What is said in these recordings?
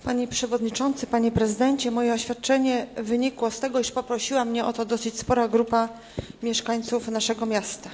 Panie Przewodniczący, Panie Prezydencie, moje oświadczenie wynikło z tego, iż poprosiła mnie o to dosyć spora grupa mieszkańców naszego miasta.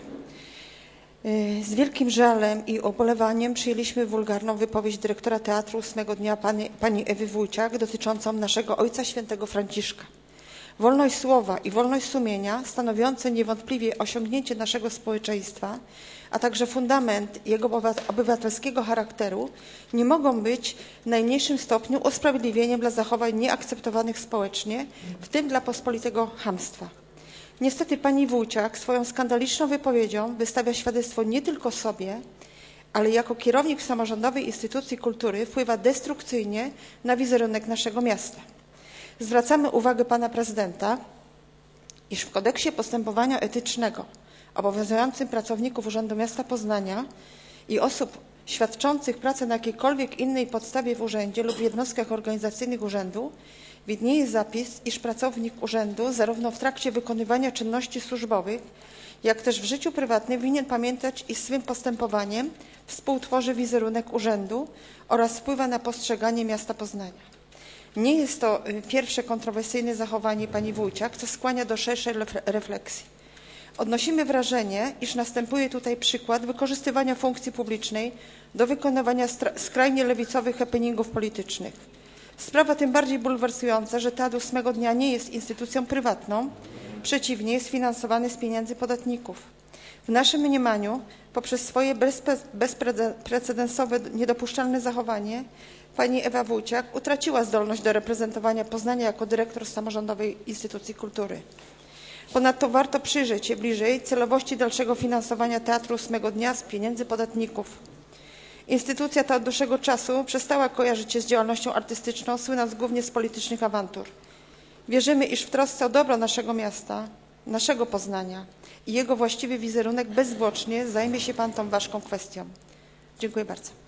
Z wielkim żalem i ubolewaniem przyjęliśmy wulgarną wypowiedź dyrektora teatru 8 dnia pani Ewy Wójciak dotyczącą naszego Ojca Świętego Franciszka. Wolność słowa i wolność sumienia, stanowiące niewątpliwie osiągnięcie naszego społeczeństwa, a także fundament jego obywatelskiego charakteru, nie mogą być w najmniejszym stopniu usprawiedliwieniem dla zachowań nieakceptowanych społecznie, w tym dla pospolitego chamstwa. Niestety pani Wójciak swoją skandaliczną wypowiedzią wystawia świadectwo nie tylko sobie, ale jako kierownik samorządowej instytucji kultury wpływa destrukcyjnie na wizerunek naszego miasta. Zwracamy uwagę pana prezydenta, iż w kodeksie postępowania etycznego obowiązującym pracowników Urzędu Miasta Poznania i osób świadczących pracę na jakiejkolwiek innej podstawie w urzędzie lub w jednostkach organizacyjnych urzędu widnieje zapis, iż pracownik urzędu zarówno w trakcie wykonywania czynności służbowych, jak też w życiu prywatnym winien pamiętać, iż swym postępowaniem współtworzy wizerunek urzędu oraz wpływa na postrzeganie miasta Poznania. Nie jest to pierwsze kontrowersyjne zachowanie pani Wójciak, co skłania do szerszej refleksji. Odnosimy wrażenie, iż następuje tutaj przykład wykorzystywania funkcji publicznej do wykonywania skrajnie lewicowych happeningów politycznych. Sprawa tym bardziej bulwersująca, że Teatr 8 dnia nie jest instytucją prywatną, przeciwnie, jest finansowany z pieniędzy podatników. W naszym mniemaniu, poprzez swoje bezprecedensowe, niedopuszczalne zachowanie, pani Ewa Wójciak utraciła zdolność do reprezentowania Poznania jako dyrektor samorządowej instytucji kultury. Ponadto warto przyjrzeć się bliżej celowości dalszego finansowania Teatru 8 dnia z pieniędzy podatników. Instytucja ta od dłuższego czasu przestała kojarzyć się z działalnością artystyczną, słynąc głównie z politycznych awantur. Wierzymy, iż w trosce o dobro naszego miasta, naszego Poznania i jego właściwy wizerunek bezzwłocznie zajmie się pan tą ważką kwestią. Dziękuję bardzo.